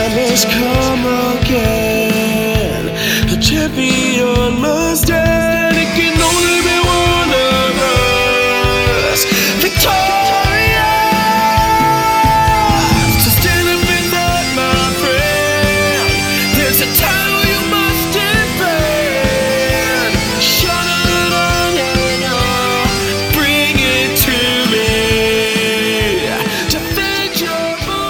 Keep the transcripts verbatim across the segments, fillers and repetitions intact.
time has come again. The champion must stand. It can only be one of us. Victorious. So stand up in that, my friend. There's a title you must defend. Shut it on, bring it to me. Defend your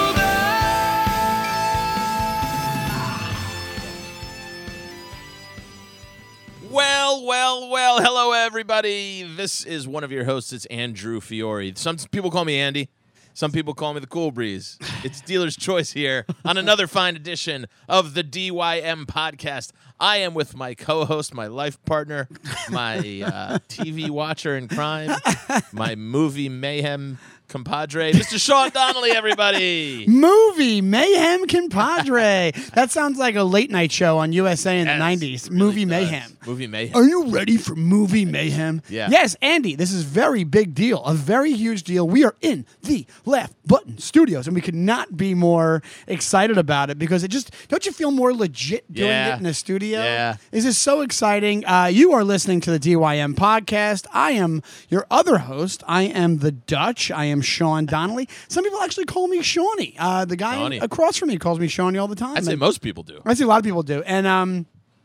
Well, well, well, hello, everybody. This is one of your hosts. It's Andrew Fiore. Some people call me Andy. Some people call me the Cool Breeze. It's Dealer's Choice here on another fine edition of the D Y M podcast. I am with my co-host, my life partner, my uh, T V watcher in crime, my movie mayhem compadre, Mister Sean Donnelly, everybody. Movie Mayhem Compadre. That sounds like a late night show on U S A in Yes, the nineties. it really Movie does. Mayhem. Movie mayhem. Are you ready for Movie Mayhem? Yeah. Yes, Andy, this is a very big deal, a very huge deal. We are in the Left Button Studios, and we could not be more excited about it because it just, don't you feel more legit doing Yeah. it in the studio? Yeah. This is so exciting. Uh, you are listening to the D Y M podcast. I am your other host. I am the Dutch. I am Sean Donnelly. Some people actually call me Shawnee. Uh, the guy Shawnee. across from me calls me Shawnee all the time. I'd say And- most people do. I see a lot of people do, and um,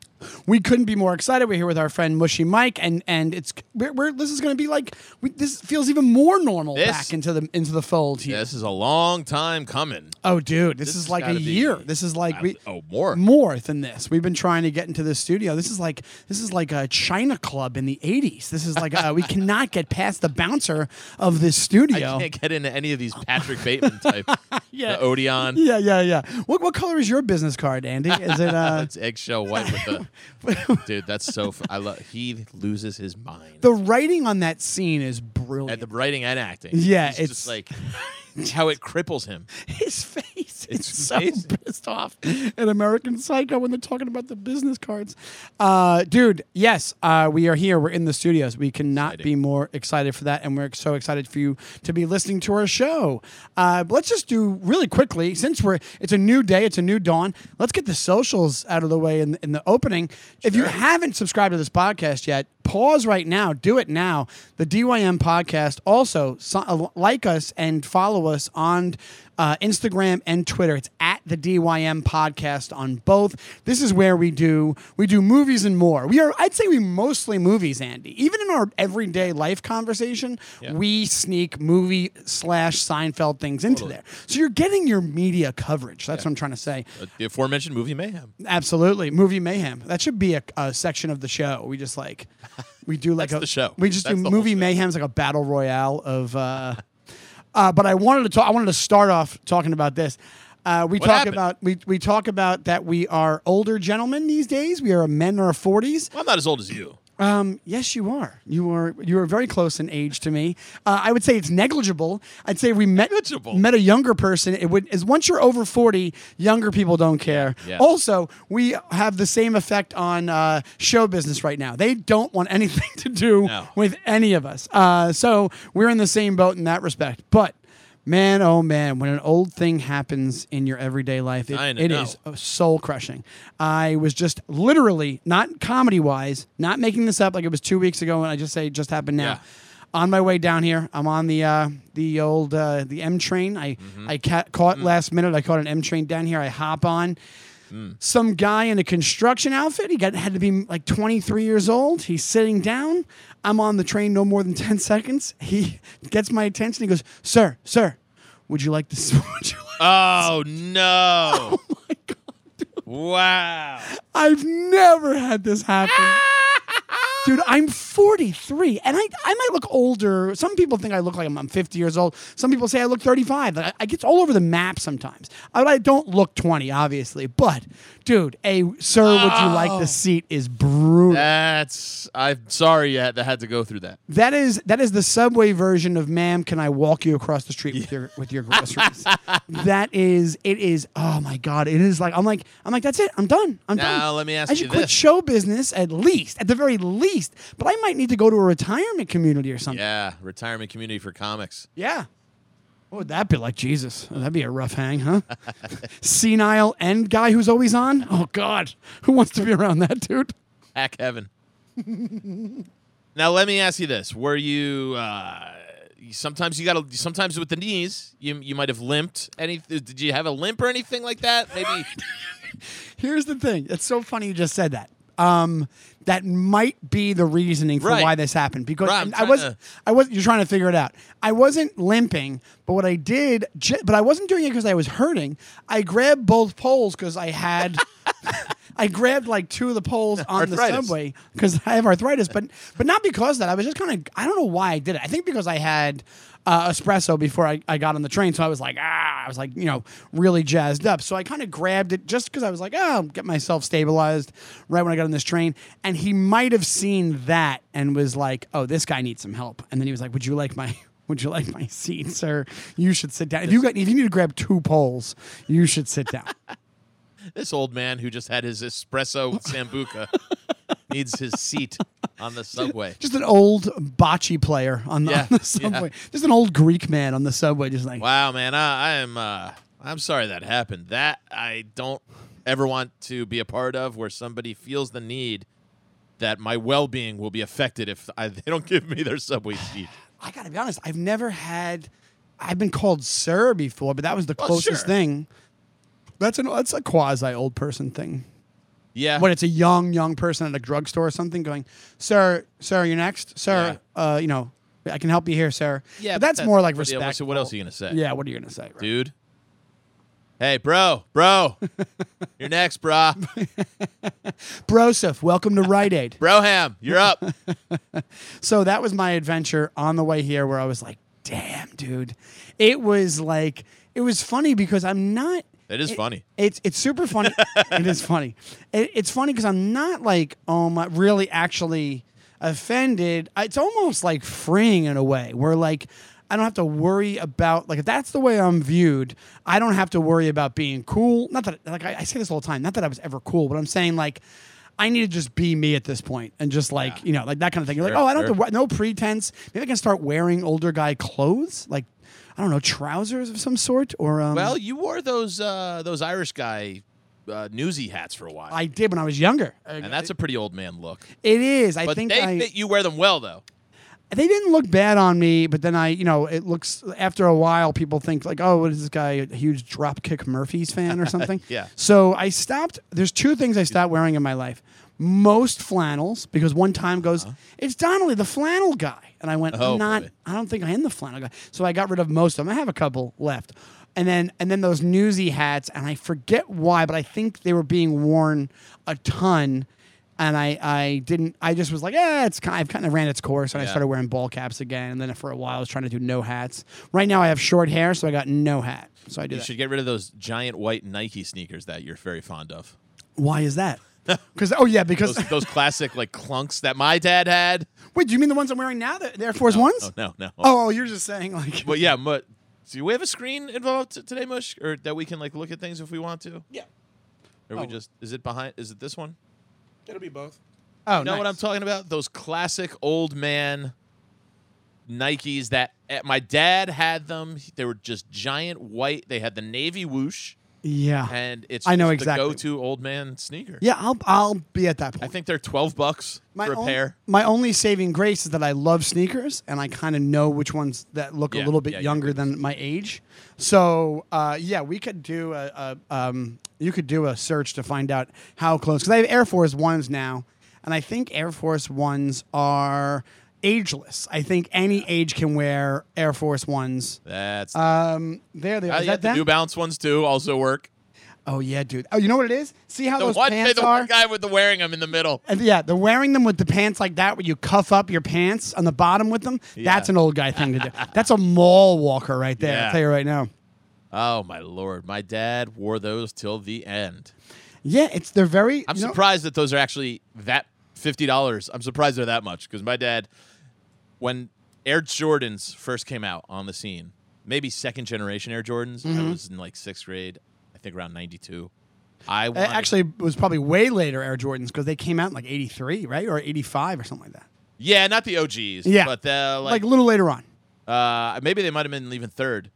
we couldn't be more excited. We're here with our friend Mushy Mike, and and it's we're, we're this is going to be like we, this feels even more normal This- back into the into the fold here. This is a long time coming. Oh, dude, this, This is has like a gotta be- year. This is like we Oh, more. more than this. We've been trying to get into this studio. This is like this is like a China club in the eighties. This is like uh, we cannot get past the bouncer of this I studio. can't get into any of these Patrick Bateman type. Yeah. The Odeon. Yeah, yeah, yeah. What what color is your business card, Andy? Is it uh It's eggshell white with the dude. That's so. F- I love. He loses his mind. the writing on that scene is brilliant. At the writing and acting. Yeah, He's it's- just like how it cripples him. His face is It's so amazing. pissed off in American Psycho when they're talking about the business cards. Uh, dude, yes, uh, we are here. We're in the studios. We cannot Exciting. be more excited for that, and we're so excited for you to be listening to our show. Uh, but let's just do really quickly, since we're it's a new day, it's a new dawn. Let's get the socials out of the way in, in the opening. If you haven't subscribed to this podcast yet, pause right now. Do it now. The D Y M podcast. Also, so, uh, like us and follow us on uh, Instagram and Twitter. It's at the D Y M podcast on both. This is where we do we do movies and more. We are I'd say we mostly movies, Andy. Even in our everyday life conversation, Yeah. we sneak movie slash Seinfeld things into Totally. there. So you're getting your media coverage. That's what I'm trying to say. Uh, the aforementioned movie mayhem. Absolutely, movie mayhem. That should be a, a section of the show. We just like we do like That's a the show. We just That's do the whole movie show. mayhem's like a battle royale of. Uh, uh, but I wanted to talk. I wanted to start off talking about this. Uh, we What talk happened? about we we talk about that we are older gentlemen these days. We are men in our forties. Well, I'm not as old as you. Um, yes, you are. You are. You are very close in age to me. Uh, I would say it's negligible. I'd say we met Negligible. met a younger person. It would is once you're over forty, younger people don't care. Yeah. Also, we have the same effect on uh, show business right now. They don't want anything to do No. with any of us. Uh, so we're in the same boat in that respect. But man, oh man, when an old thing happens in your everyday life, it, I it know. is soul crushing. I was just literally, not comedy wise, not making this up like it was two weeks ago, and I just say it just happened now. Yeah. On my way down here, I'm on the uh, the old uh, the M train. I Mm-hmm. I ca- caught last minute. I caught an M train down here. I hop on. Mm. Some guy in a construction outfit. He got had to be like twenty-three years old. He's sitting down. I'm on the train no more than ten seconds. He gets my attention. He goes, "Sir, sir, would you like this?" Would you like Oh no! Oh my God, dude. Wow. I've never had this happen. Dude, I'm forty-three, and I I might look older. Some people think I look like I'm, I'm fifty years old. Some people say I look thirty-five. I, I get all over the map sometimes. I, I don't look twenty, obviously. But, dude, a sir, would you like the seat is brutal. That's. I'm sorry you had, that had to go through that. That is that is the Subway version of "Ma'am, can I walk you across the street with your with your groceries?" That is it is. Oh my God! It is like I'm like I'm like that's it. I'm done. I'm done. Now, let me ask I you should quit this. show business at least, at the very least. But I might need to go to a retirement community or something. Yeah, retirement community for comics. Yeah. What would that be like? Jesus, that'd be a rough hang, huh? Senile end guy who's always on. Oh God, who wants to be around that dude? Hack heaven. Now let me ask you this: Were you? Uh, sometimes you got to. Sometimes with the knees, you you might have limped. Any? Did you have a limp or anything like that? Maybe. Here's the thing. It's so funny you just said that. Um, that might be the reasoning for Right. why this happened because Right, I'm I was trying to- I was you're trying to figure it out. I wasn't limping, but what I did, j- but I wasn't doing it because I was hurting. I grabbed both poles because I had. I grabbed like two of the poles on the Arthritis. subway because I have arthritis, but but not because of that. I was just kind of I don't know why I did it. I think because I had uh, espresso before I, I got on the train, so I was like ah, I was like you know really jazzed up. So I kind of grabbed it just because I was like oh, get myself stabilized right when I got on this train. And he might have seen that and was like, oh, this guy needs some help. And then he was like, would you like my Would you like my seat, sir? You should sit down. If you got if you need to grab two poles, you should sit down. This old man who just had his espresso sambuca needs his seat on the subway. Just an old bocce player on the, Yeah, on the subway. Just an old Greek man on the subway, just like Wow, man, I, I am. Uh, I'm sorry that happened. That I don't ever want to be a part of, where somebody feels the need that my well-being will be affected if I, they don't give me their subway seat. I gotta be honest. I've never had. I've been called sir before, but that was the Well, closest sure. thing. That's an that's a quasi old person thing. Yeah, When it's a young young person at a drugstore or something, going, "Sir, sir, you're next, sir. Uh, you know, I can help you here, sir." yeah. but that's, more like what- yeah, respect. So what else are you gonna say? Yeah, what are you gonna say, right? dude. Hey, bro, bro, you're next, brah. Broseph, welcome to Rite Aid. Broham, you're up. So that was my adventure on the way here where I was like, damn, dude. It was like, it was funny because I'm not. It is funny. It's it's super funny. It is funny. It, it's funny because I'm not like, um, really actually offended. It's almost like freeing in a way where like, I don't have to worry about, like, if that's the way I'm viewed, I don't have to worry about being cool. Not that, like, I, I say this all the time, not that I was ever cool, but I'm saying, like, I need to just be me at this point and just, like, Yeah. you know, like that kind of thing. You're Sure, like, oh, I don't sure. have to, no pretense. Maybe I can start wearing older guy clothes, like, I don't know, trousers of some sort, or, um, Well, you wore those uh, those Irish guy uh, newsy hats for a while, I did when I was younger. and that's a pretty old man look. It is. I But think they I, fit you wear them well, though. they didn't look bad on me, but then I, you know, it looks after a while, people think like, oh, what is this guy, a huge Dropkick Murphys fan or something? Yeah. So I stopped. There's two things I stopped wearing in my life. Most flannels, because one time goes, it's Donnelly, the flannel guy. And I went, Uh-huh. Oh, I'm not, boy. I don't think I am the flannel guy. So I got rid of most of them. I have a couple left. And then and then those newsy hats, and I forget why, but I think they were being worn a ton. And I, I didn't, I just was like, yeah, it's kind, I've kind of ran its course. And I Yeah. started wearing ball caps again. And then for a while, I was trying to do no hats. Right now, I have short hair, so I got no hat. So I do You that. should get rid of those giant white Nike sneakers that you're very fond of. Why is that? Because, oh, yeah, because, Those, those classic like clunks that my dad had. wait, do you mean the ones I'm wearing now, the, the Air Force Ones? Oh, no, no. Oh, you're just saying like, But yeah, but do we have a screen involved t- today, Mush, or that we can like look at things if we want to? Yeah, Or Oh. we just is it behind? Is it this one? it'll be both. oh, You know what nice. I'm talking about? Those classic old man Nikes that eh, my dad had them. They were just giant white. They had the navy whoosh, Yeah, and it's I know just exactly. the go-to old man sneaker. yeah, I'll I'll be at that point. I think they're twelve bucks my for a on- pair. My only saving grace is that I love sneakers, and I kind of know which ones that look Yeah, a little bit yeah, you're younger good. than my age. So uh, yeah, we could do a, a um, you could do a search to find out how close. Because I have Air Force Ones now, and I think Air Force Ones are ageless. I think any age can wear Air Force Ones. That's Um, there they are. uh, Is yeah, that the them? New Balance ones too also work. Oh yeah, dude. Oh, you know what it is? See how The those one, pants the are? one guy with the wearing them in the middle. And yeah, the wearing them with the pants like that, where you cuff up your pants on the bottom with them. Yeah. That's an old guy thing to do. That's a mall walker right there. Yeah. I'll tell you right now. Oh my lord, my dad wore those till the end. Yeah, it's they're very. I'm you know- surprised that those are actually that fifty dollars. I'm surprised they're that much because my dad, when Air Jordans first came out on the scene, maybe second generation Air Jordans, Mm-hmm. I was in like sixth grade, I think around ninety-two. I It wanted, actually it was probably way later Air Jordans because they came out in like eighty-three, right, or eighty-five or something like that. yeah, not the O Gs, Yeah. but the Like, like, a little later on. uh, maybe they might have been even third.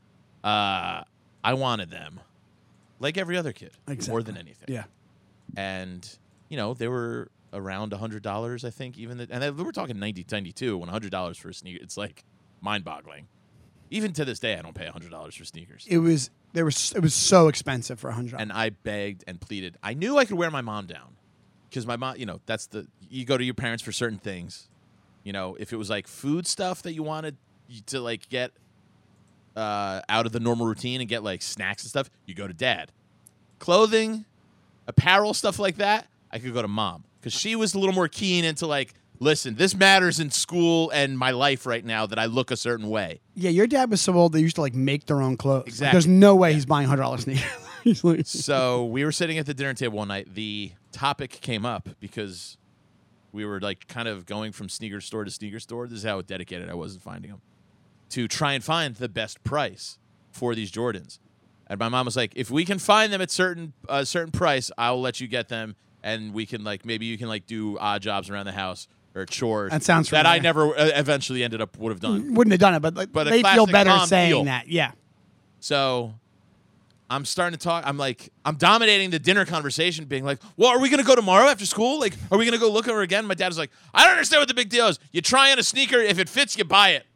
Uh, I wanted them, like every other kid, more Exactly. than anything. Yeah. And you know they were around a hundred dollars, I think. Even the, and they, we were talking ninety, ninety-two. When a hundred dollars for a sneaker, it's like mind-boggling. Even to this day, I don't pay a hundred dollars for sneakers. It was there was it was so expensive for a hundred. And I begged and pleaded. I knew I could wear my mom down because my mom, you know, that's the you go to your parents for certain things. You know, if it was like food stuff that you wanted to like get uh, out of the normal routine and get like snacks and stuff, you go to dad. Clothing, apparel, stuff like that, I could go to mom because she was a little more keen into like, listen, this matters in school and my life right now that I look a certain way. Yeah, your dad was so old they used to like make their own clothes. Like, Exactly. there's no way he's buying hundred dollars sneakers. He's like- So we were sitting at the dinner table one night. The topic came up because we were like kind of going from sneaker store to sneaker store. This is how dedicated I was in finding them to try and find the best price for these Jordans. And my mom was like, if we can find them at certain a certain price, I'll let you get them, and we can like maybe you can like do odd jobs around the house or chores. That sounds that I familiar. never uh, eventually ended up would have done. Wouldn't have done it, but like But a they feel classic better mom saying deal. that. Yeah. So I'm starting to talk. I'm like, I'm dominating the dinner conversation, being like, well, are we going to go tomorrow after school? Like, are we going to go look at her again? My dad was like, I don't understand what the big deal is. You try on a sneaker. If it fits, you buy it.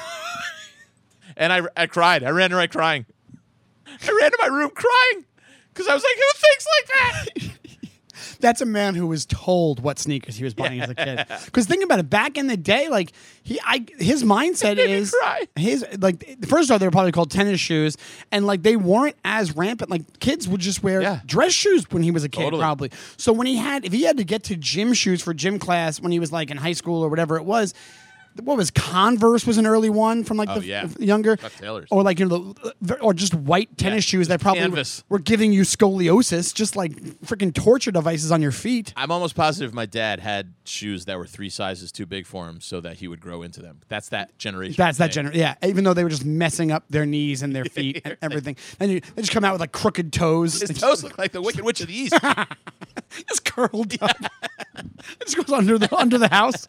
And I, I cried. I ran to my crying. I ran to my room crying because I was like, who thinks like that? That's a man who was told what sneakers he was buying as a kid. Because think about it, back in the day, like he, I, his mindset made me is cry. his like. First off, they were probably called tennis shoes, and like they weren't as rampant. Like kids would just wear Yeah. dress shoes when he was a kid, Totally. probably. So when he had, if he had to get to gym shoes for gym class when he was like in high school or whatever it was. What was Converse was an early one from like Oh, the yeah. f- younger, Chuck Taylors. or like you know, the, or just white tennis Yeah, shoes that just probably were, canvas. were giving you scoliosis, just like freaking torture devices on your feet. I'm almost positive my dad had shoes that were three sizes too big for him so that he would grow into them. That's that generation. That's that thing. generation. Yeah, even though they were just messing up their knees and their feet and everything, and you, they just come out with like crooked toes. His It's toes look like the Wicked Witch of the East. just curled up. It just goes under the under the house.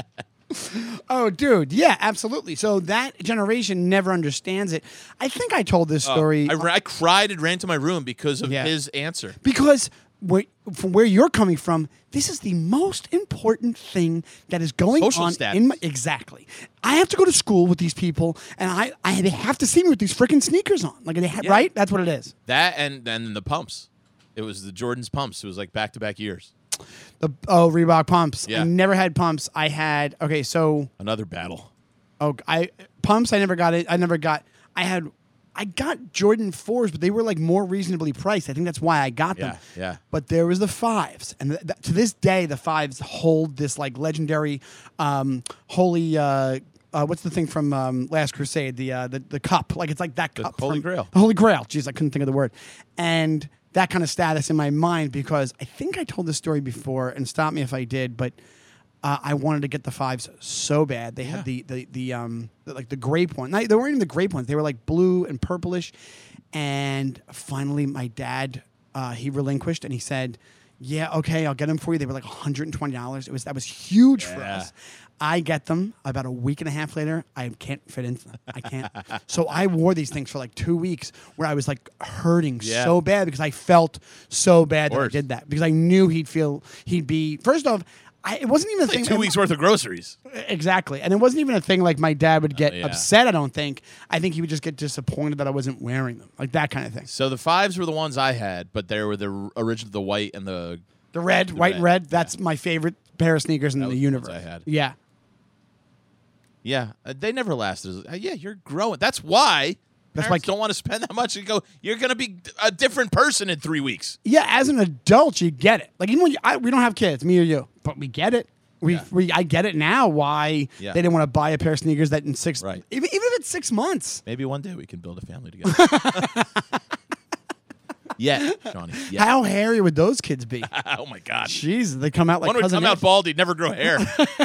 Oh, dude, yeah, absolutely. So that generation never understands it. I think I told this story I, ra- I cried and ran to my room because of Yeah. his answer. because where, from where you're coming from, this is the most important thing that is going Social on status. in my exactly. I have to go to school with these people, and I, I they have to see me with these freaking sneakers on. Like they ha- Yeah. right? That's what it is. That and and the pumps. It was the Jordan's pumps. It was like back to back years. The oh Reebok pumps. Yeah. I never had pumps. I had okay. So Another battle. oh I pumps. I never got it. I never got. I had. I got Jordan fours, but they were like more reasonably priced. I think that's why I got them. Yeah, yeah. But there was the fives, and th- th- to this day, the fives hold this like legendary, um, holy. Uh, uh, what's the thing from um, Last Crusade? The uh, the the cup. Like it's like that The cup. Holy from- Grail. The Holy Grail. Jeez, I couldn't think of the word. And that kind of status in my mind because I think I told this story before, and stop me if I did, but. Uh, I wanted to get the fives so bad. They had the the the um the, like the grape one. Not, they weren't even the grape ones. They were like blue and purplish. And finally, my dad uh, he relinquished and he said, "Yeah, okay, I'll get them for you." They were like one hundred twenty dollars. It was that was huge for Yeah. us. I get them about a week and a half later. I can't fit into them. I can't. So I wore these things for like two weeks where I was like hurting Yeah. so bad because I felt so bad that I course. did that because I knew he'd feel he'd be first off. I, it wasn't even a Like thing. two weeks worth of groceries. Exactly. And it wasn't even a thing like my dad would get Oh, yeah. upset, I don't think. I think he would just get disappointed that I wasn't wearing them. Like that kind of thing. So the fives were the ones I had, but they were the original, the white and the. The red, white and red, red, that's my favorite pair of sneakers in That the was the ones universe. I had. Yeah. Yeah, uh, they never lasted. Uh, yeah, you're growing. That's why. That's Parents why- don't want to spend that much. And go, you're going to be a different person in three weeks. Yeah, as an adult, you get it. Like even when you, I, we don't have kids, me or you, but we get it. We, Yeah. we I get it now why Yeah. they didn't want to buy a pair of sneakers that in six Right. even, even if it's six months. Maybe one day we can build a family together. yeah, Johnny. Yeah. How hairy would those kids be? oh my God. Jeez, they come out like One would cousin come out Ed. baldy, never grow hair.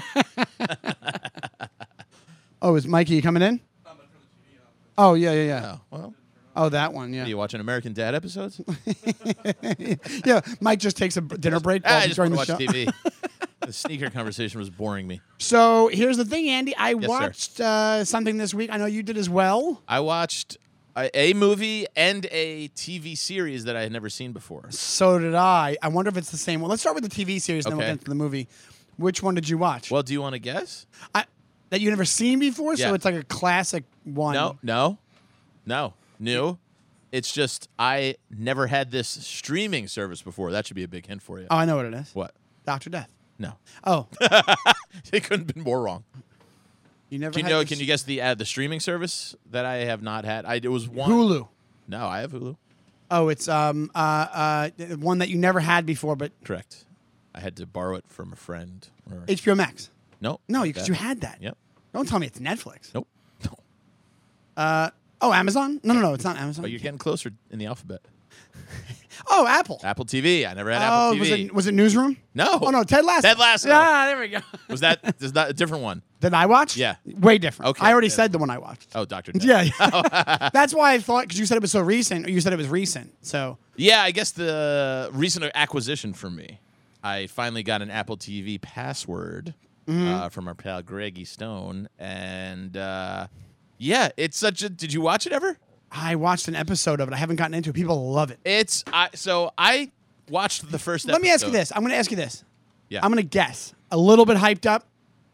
Oh, is Mikey you coming in? Oh yeah, yeah, yeah. oh, well, Oh, that one, yeah. are you watching American Dad episodes? Yeah, Mike just takes a b- dinner break ah, while I he's just during want the to show. watch T V. The sneaker conversation was boring me. So here's the thing, Andy. I sir. watched uh, something this week. I know you did as well. I watched A, a movie and a T V series that I had never seen before. So did I. I wonder if it's the same one. Let's start with the T V series, and then we'll Okay. get into the movie. Which one did you watch? Well, do you want to guess? I, that you never seen before, Yeah. so it's like a classic one. No, no, no. New. It's just I never had this streaming service before. That should be a big hint for you. Oh, I know what it is. What? Doctor Death. No. Oh, It couldn't have been more wrong. you never Can you had know? this- Can you guess the uh, the streaming service that I have not had? I it was one. Hulu. No, I have Hulu. Oh, it's um uh uh one that you never had before, but Correct. I had to borrow it from a friend. Or, H B O Max. no. No, not because that. you had that. Yep. Don't tell me it's Netflix. Nope. No. Oh, Amazon? No, no, no, it's not Amazon. Oh, you're getting closer in the alphabet. Oh, Apple. Apple T V. I never had Oh, Apple T was V. it was it Newsroom? No. Oh no, Ted Lasso. Ted Lasso. Yeah, there we go. Was that is that a different one? That I watched? Yeah. Way different. Okay, I already yeah. said the one I watched. Oh, Doctor Death. Yeah, yeah. That's why I thought because you said it was so recent, or you said it was recent. So Yeah, I guess the recent acquisition for me. I finally got an Apple T V password Mm-hmm. uh, from our pal Greggy Stone, and uh, yeah, it's such a. Did you watch it ever? I watched an episode of it. I haven't gotten into it. People love it. It's I. So I watched the first. Let me ask you episode. this. I'm going to ask you this. Yeah. I'm going to guess. A little bit hyped up.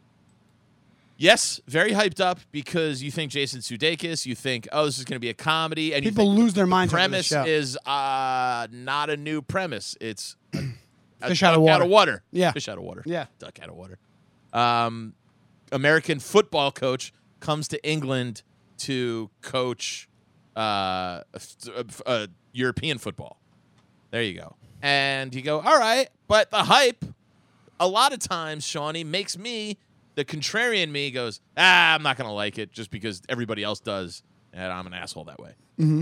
Yes, very hyped up because you think Jason Sudeikis, you think, oh, this is going to be a comedy, and People you think lose their the minds over this premise show. is uh, not a new premise. It's a, a Fish out of duck water. Out of water. Yeah. Fish out of water. Yeah. Duck out of water. Um, American football coach comes to England to coach uh, uh, European football. There you go. And you go, all right, but the hype, a lot of times, Shawnee, makes me, the contrarian me, goes, ah, I'm not going to like it just because everybody else does, and I'm an asshole that way. Mm-hmm.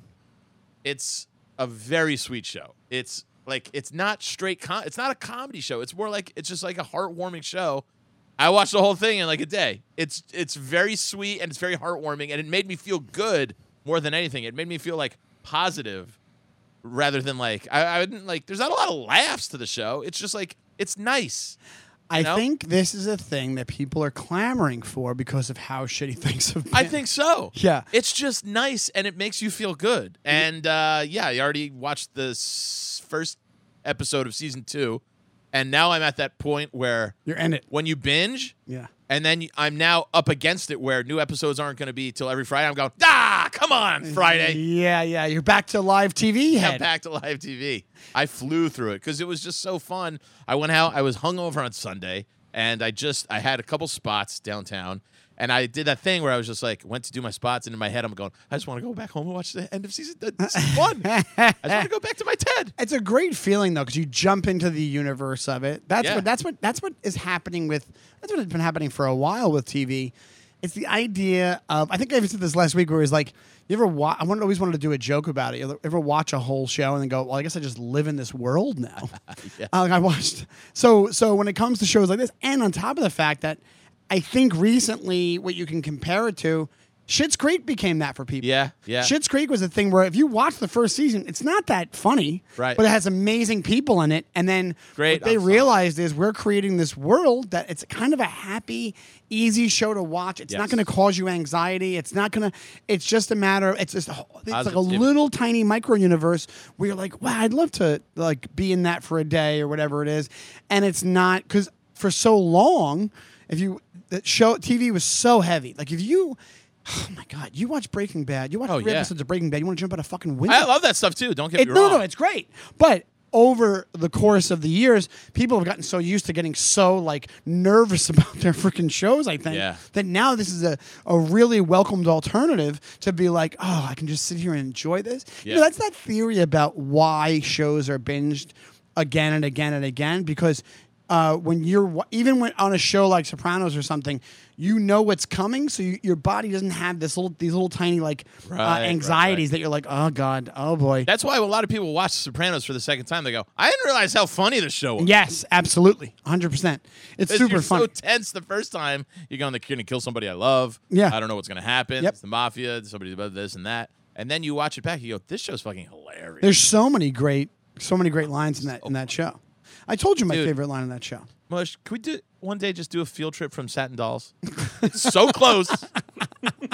It's a very sweet show. It's like, it's not straight, com- it's not a comedy show. It's more like, it's just like a heartwarming show. I watched the whole thing in like a day. It's it's very sweet and it's very heartwarming, and it made me feel good more than anything. It made me feel like positive rather than like I, I didn't like. There's not a lot of laughs to the show. It's just like it's nice. I know? think this is a thing that people are clamoring for because of how shitty things have been. I think so. Yeah. It's just nice and it makes you feel good. And uh, yeah, I already watched the s- first episode of season two, and now I'm at that point where You're in it. when you binge. Yeah. And then I'm now up against it where new episodes aren't going to be till every Friday. I'm going, ah, come on, Friday. Yeah, yeah. You're back to live T V Yeah, head. back to live T V. I flew through it because it was just so fun. I went out. I was hungover on Sunday, and I just I had a couple spots downtown, and I did that thing where I was just like went to do my spots, and in my head I'm going, I just want to go back home and watch the end of season. This is fun. I just want to go back to my Ted. It's a great feeling though, because you jump into the universe of it. That's Yeah. what that's what that's what is happening with. That's what has been happening for a while with T V. It's the idea of. I think I even said this last week, where it's like, you ever watch? I wanted, always wanted to do a joke about it. You ever watch a whole show and then go, well, I guess I just live in this world now. Yeah. Uh, like I watched. So so when it comes to shows like this, and on top of the fact that I think recently what you can compare it to, Schitt's Creek became that for people. Yeah, yeah. Schitt's Creek was a thing where if you watch the first season, it's not that funny, Right. but it has amazing people in it. And then Great what they ensemble. realized is we're creating this world that it's kind of a happy, easy show to watch. It's not Yes. going to cause you anxiety. It's not going to. It's just a matter. It's just. It's like a Positivity. little tiny micro universe where you're like, wow, I'd love to like be in that for a day or whatever it is, and it's not because for so long, if you the show T V was so heavy. Like if you. Oh my God! You watch Breaking Bad. You watch Oh, three yeah. episodes of Breaking Bad. You want to jump out a fucking window? I love that stuff too. Don't get It- me no, wrong. no, it's great. But over the course of the years, people have gotten so used to getting so like nervous about their freaking shows. I think Yeah. that now this is a, a really welcomed alternative to be like, oh, I can just sit here and enjoy this. You know, Yeah. that's that theory about why shows are binged again and again and again because. Uh, when you're wa- even when on a show like Sopranos or something, you know what's coming, so you, your body doesn't have this little these little tiny like Right, uh, right, anxieties right. that you're like, oh God, oh boy. That's why a lot of people watch Sopranos for the second time. They go, I didn't realize how funny the show was. Yes, absolutely, one hundred percent. It's 'Cause super you're fun. so tense the first time. You're going, they're going to kill somebody I love. Yeah. I don't know what's going to happen. Yep. It's the mafia. Somebody's about this and that. And then you watch it back. You go, this show's fucking hilarious. There's so many great, so many great lines in that in that show. I told you my Dude. favorite line in that show. Mush, can we do one day just do a field trip from Satin Dolls? It's so close.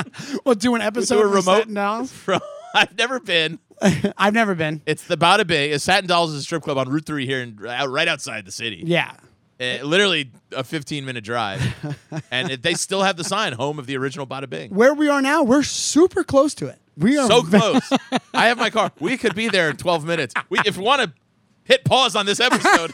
We'll do an episode do a of remote Satin Dolls. from. I've never been. I've never been. It's the Bada Bing. It's Satin Dolls is a strip club on Route Three here, in, right outside the city. Yeah. Uh, literally a fifteen minute drive, and it, they still have the sign, home of the original Bada Bing. Where we are now, we're super close to it. We are So ve- close. I have my car. We could be there in twelve minutes. We, if we want to hit pause on this episode,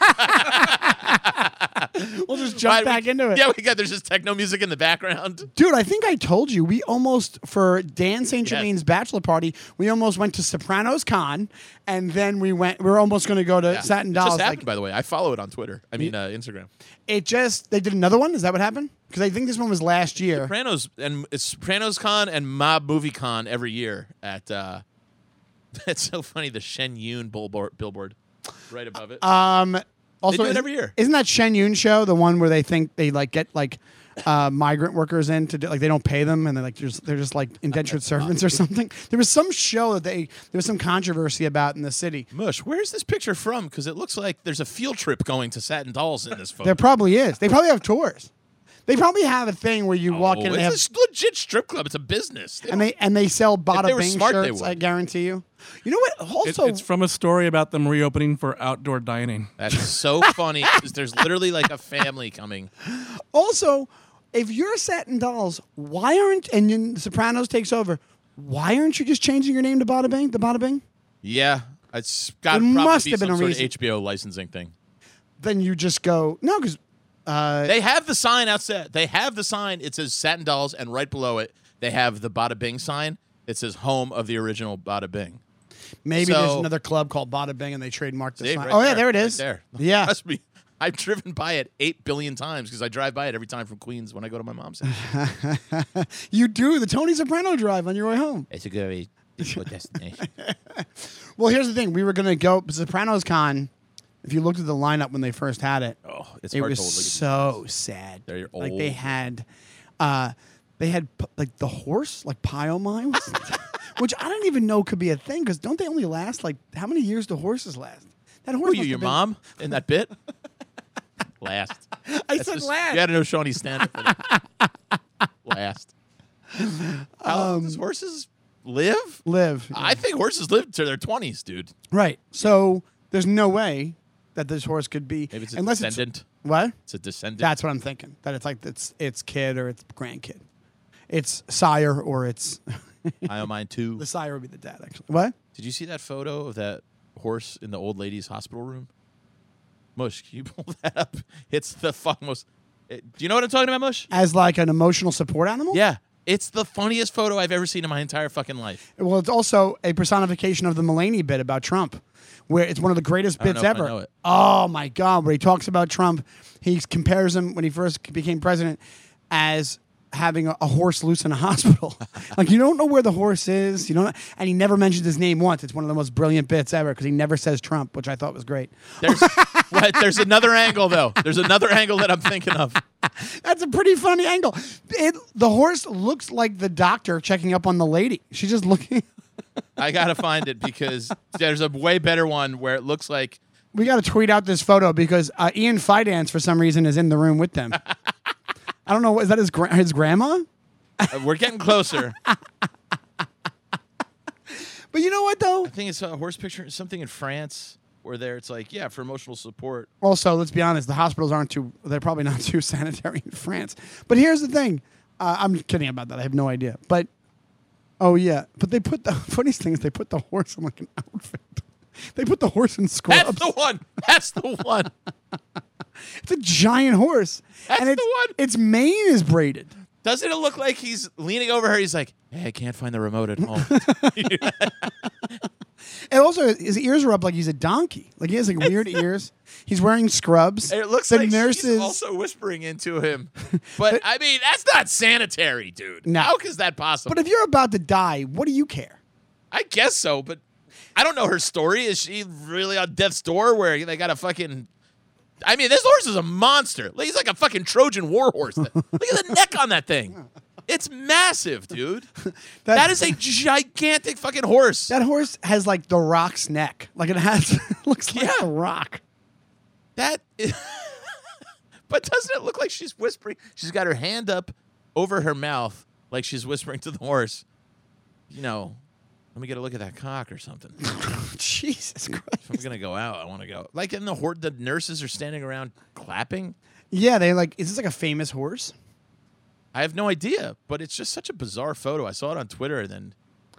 We'll just jump Right, back we- into it. Yeah, we got. There's just techno music in the background. Dude, I think I told you we almost for Dan Saint Yes. Germain's bachelor party, we almost went to Sopranos Con, and then we went. We were almost going to go to Yeah. Satin It Dolls. just happened, Like, by the way. I follow it on Twitter. I mean, uh, Instagram. it just they did another one. Is that what happened? Because I think this one was last year. Sopranos and it's Sopranos Con and Mob Movie Con every year at. Uh, it's so funny. The Shen Yun billboard, billboard, right above it. Um, also, do it isn't- every year. Isn't that Shen Yun show the one where they think they like get like uh, migrant workers in to do, like they don't pay them and they're like just they're just like indentured servants or something? There was some show that they there was some controversy about in the city. Mush, where's this picture from? Because it looks like there's a field trip going to Satin Dolls in this photo. There probably is. They probably have tours. They probably have a thing where you walk Oh, in and it's they have, a s- legit strip club. It's a business. They and they and they sell Bada they were Bing smart, they shirts. would. I guarantee you. You know what? It- Also, it's from a story about them reopening for outdoor dining. That's so funny because there's literally like a family coming. also, if you're Satin Dolls, why aren't and then Sopranos takes over? Why aren't you just changing your name to Bada Bing? The Bada Bing? Yeah, it's got There probably must be have been some a sort reason. of H B O licensing thing. Then you just go no because. Uh, They have the sign outside. They have the sign. It says Satin Dolls, and right below it, they have the Bada Bing sign. It says home of the original Bada Bing. maybe so- there's another club called Bada Bing and they trademarked the See, sign. right oh yeah, there it right is. there. Yeah. Trust me. I've driven by it eight billion times because I drive by it every time from Queens when I go to my mom's house. You do the Tony Soprano drive on your way home. It's a very beautiful destination. Well, here's the thing: we were gonna go Sopranos Con. If you looked at the lineup when they first had it, Oh, it's it hard was to look at these so guys. sad. They're Like they old. had, uh, they had p- like the horse, like Pyomai, was- which I don't even know could be a thing because don't they only last like how many years do horses last? That horse. Who are you, must your have been- mom in that bit? Last. I That's said just- last. You had to know Shawnee stand up for that. Last. How long Um, does horses live? Live. I think horses live to their twenties, dude. Right. So there's no way that this horse could be Maybe it's a unless descendant. it's what? It's a descendant. That's what I'm thinking. That it's like it's it's kid or it's grandkid. It's sire or it's I owe mine too. the sire would be the dad actually. What? Did you see that photo of that horse in the old lady's hospital room? Mush, can you pull that up? It's the fuck most. it- do you know what I'm talking about, Mush? As like an emotional support animal? Yeah. It's the funniest photo I've ever seen in my entire fucking life. Well, it's also a personification of the Mulaney bit about Trump, where it's one of the greatest I don't bits know if I ever. know it. Oh my God! Where he talks about Trump, he compares him when he first became president as having a, a horse loose in a hospital. Like you don't know where the horse is, you don't, and he never mentions his name once. It's one of the most brilliant bits ever because he never says Trump, which I thought was great. There's what, there's another angle though. There's another angle that I'm thinking of. That's a pretty funny angle. It, the horse looks like the doctor checking up on the lady. She's just looking. I gotta find it because there's a way better one where it looks like We got to tweet out this photo because uh, Ian Fidance, for some reason, is in the room with them. I don't know. Is that his gra- his grandma? uh, we're getting closer. But you know what, though? I think it's a horse picture, something in France where there it's like, yeah, for emotional support. Also, let's be honest. The hospitals aren't too. They're probably not too sanitary in France. But here's the thing. Uh, I'm kidding about that. I have no idea. But oh yeah. But they put the funniest thing is they put the horse in like an outfit. They put the horse in scrubs. That's the one. That's the one. It's a giant horse. That's and it's, the one. Its mane is braided. Doesn't it look like he's leaning over her? He's like, hey, I can't find the remote at home. And also, his ears are up like he's a donkey. Like he has like weird ears. He's wearing scrubs. It looks the like nurses. she's also whispering into him. But, I mean, that's not sanitary, dude. No. How is that possible? But if you're about to die, what do you care? I guess so, but I don't know her story. Is she really on death's door where they got a fucking... I mean, this horse is a monster. Like, he's like a fucking Trojan war horse. Look at the neck on that thing. It's massive, dude. That- that is a gigantic fucking horse. That horse has like the Rock's neck. Like it has, it looks like Yeah. the Rock. That is, but doesn't it look like she's whispering? She's got her hand up over her mouth, like she's whispering to the horse, you know, let me get a look at that cock or something. Jesus Christ. If I'm gonna go out, I want to go. Like in the hor- the nurses are standing around clapping. Yeah, they like. Is this like a famous horse? I have no idea, but it's just such a bizarre photo. I saw it on Twitter, and then